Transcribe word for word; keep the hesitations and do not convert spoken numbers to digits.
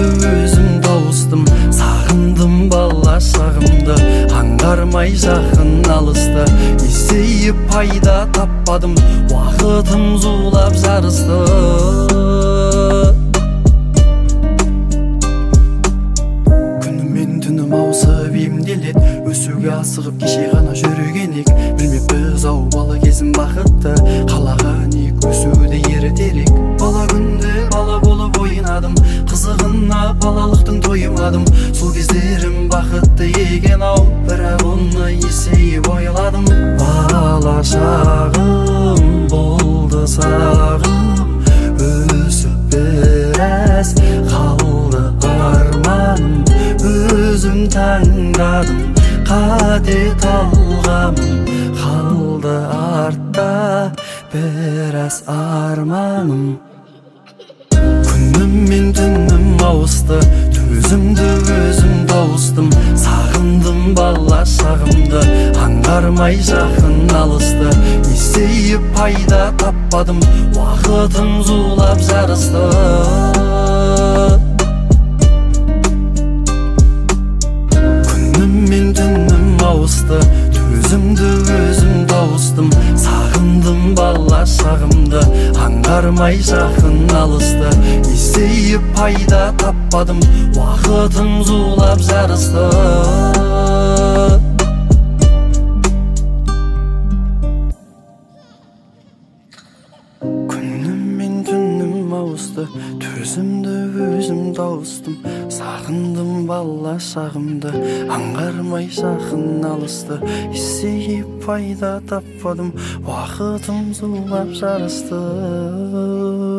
өзім тауыстым, сағындым бала шағымды, аңғармай жақын алысты. Есейіп пайда таппадым, уақытым зулап жарысты. Күнмен түнім ауысып емделет, өсуге асығып кеше ғана жүргенек. Білмеппіз ау бала кезім бақытты, қалаған ек өсуді ертерек. Бала күнде бала болып ойнадым, қызығына балалықтың тоймадым. Сол кездерім бақытты екен ау, бірақ оны есейіп ойладым. Бала шағым болды сағым, өсіп біраз қалды арманым. Өзім таңдадым, қате талғамым, қалды артта біраз арманым. Күнім мен түнім ауысты, төзімді өзім тауыстым, сағындым бала шағымды, аңғармай жақын алысты. Есейіп пайда таппадым, уақытым зулап жарысты. Күнім мен түнім ауысты, төзімді өзім тауыстым, сағындым бала шағымды, аңғармай жақын алысты. Есейіп пайда таппадым, уақытым зулап жарысты. Күнім мен түнім ауысты, төзімді өзім тауыстым, сағындым бала шағымды, аңғармай жақын алысты. Есейіп пайда таппадым, уақытым зулап жарысты.